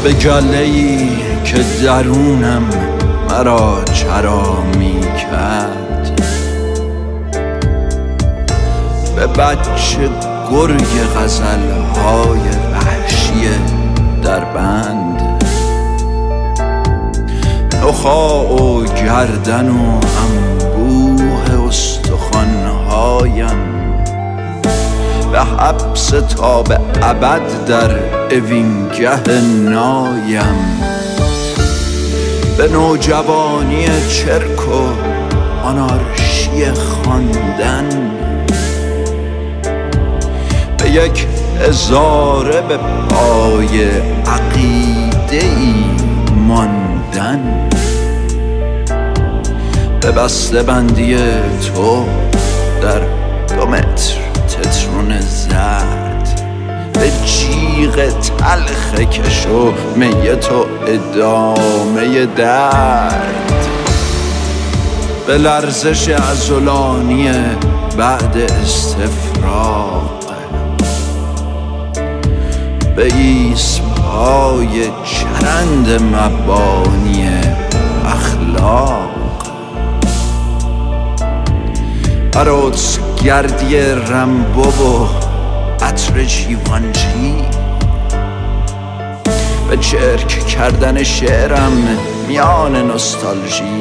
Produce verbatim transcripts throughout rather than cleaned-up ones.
به گله‌ای که درونم مرا چرا می کرد، به بچه گرگ غزل‌های وحشی در بند، نخاع و گردن و انبوه استخوان‌هایم، به حبس تا به ابد در اوینگه نایم، به نوجوانی چرک و آنارشی خواندن، به یک ازاره به پای عقیده‌ای ماندن، به بسته بندی تو در دو متر تترون زرد، به جیغ تلخ کش و می تو ادامه درد، به لرزش عضلانی بعد استفراغ، به ایسپای چرند مبانی اخلاق، عروس گردی رمبو و عطر جیوانجی، به چرک کردن شعرم میان نوستالژی،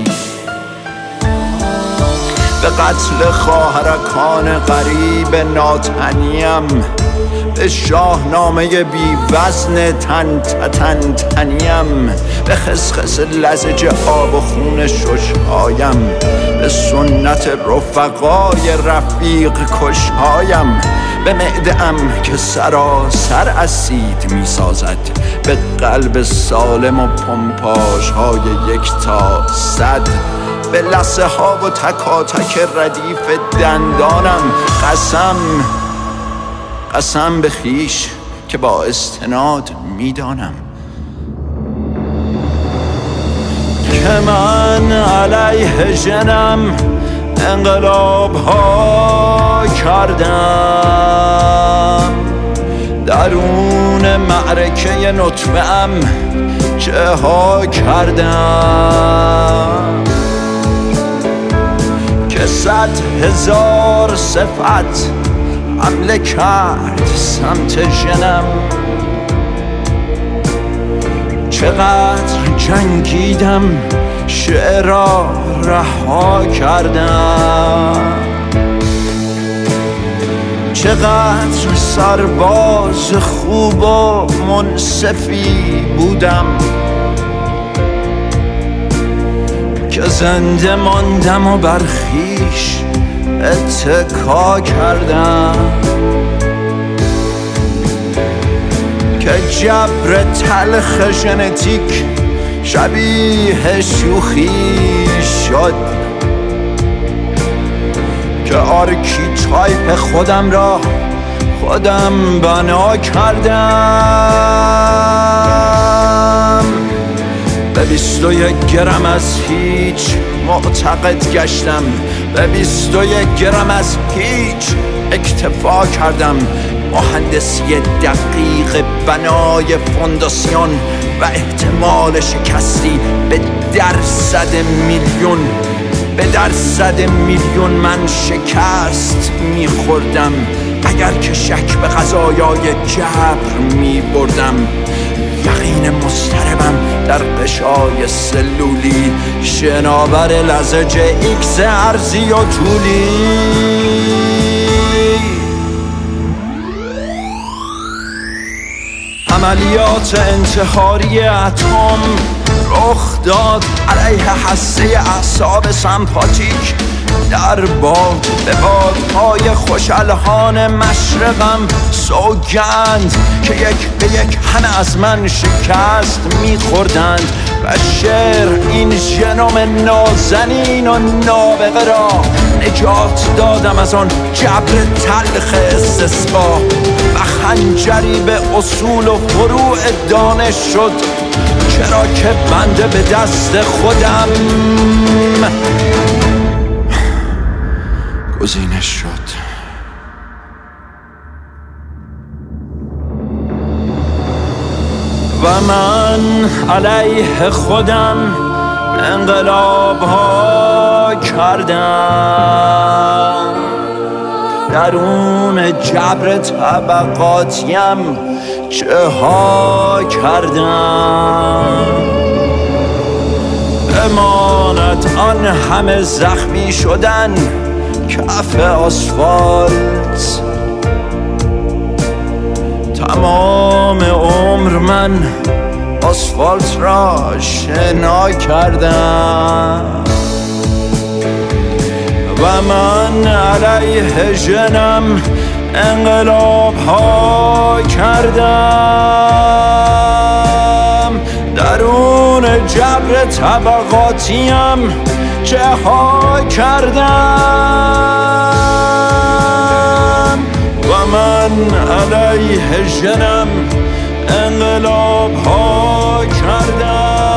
به قتل خواهرکان غریب ناتنیم، به شاهنامه بی وزن تن تن تنیم، به خسخس لزج آب و خون ششهایم، به سنت رفقای رفیق کشهایم، به معده‌ام که سراسر اسید می سازد، به قلب سالم و پمپاژ های یک تا صد، به لثه ها و تکاتک ردیف دندانم. قسم قسم به خویش که با استناد میدانم که من علیه ژنم انقلاب ها کردم، درون معرکه نطفه ام چه ها کردم، که صد هزار صفت حمله کرد سمت ژنم، چقدر جنگیدم شعرها رها کردم، چقدر سرباز خوب و منصفی بودم که زنده ماندم و بر خویش اتکا کردم، که جبر تلخ ژنتیک شبیه شوخی شد، که آرکیتایپ خودم را خودم بنا کردم، به بیست و یک گرم از هیچ معتقد گشتم، به بیست و یک گرم از هیچ اکتفا کردم، مهندسی دقیق بنای فونداسیون و احتمال شکستی به درصد میلیون به درصد میلیون من شکست میخوردم اگر که شک به قضایای جبر میبردم. یقین مضطربم در غشای سلولی، شناور لزج ایکس ارزی و طولی، عملیات انتحاری اتم رخ داد علیه هسته اعصاب سمپاتیک در باد به بادهای خوشالهان مشرقم سوگند که یک به یک همه از من شکست میخوردند و شعر این ژنوم نازنین و نابغه را نجات دادم از آن جبر تلخ استسقا و خنجری به اصول و فروع دانش شد، چرا که بنده به دست خودم گزینش شد. و و من علیه خودم انقلاب ها کردم، درون جبر طبقاتیم چه ها کردم. امانت آن همه زخمی شدن کف آسفالت، تمام عمر من آسفالت را شنا کردم و من علیه ژنم انقلاب ها کردم، درون جبر طبقاتیم چه ها کردم و من علیه ژنم انقلاب ها کردم.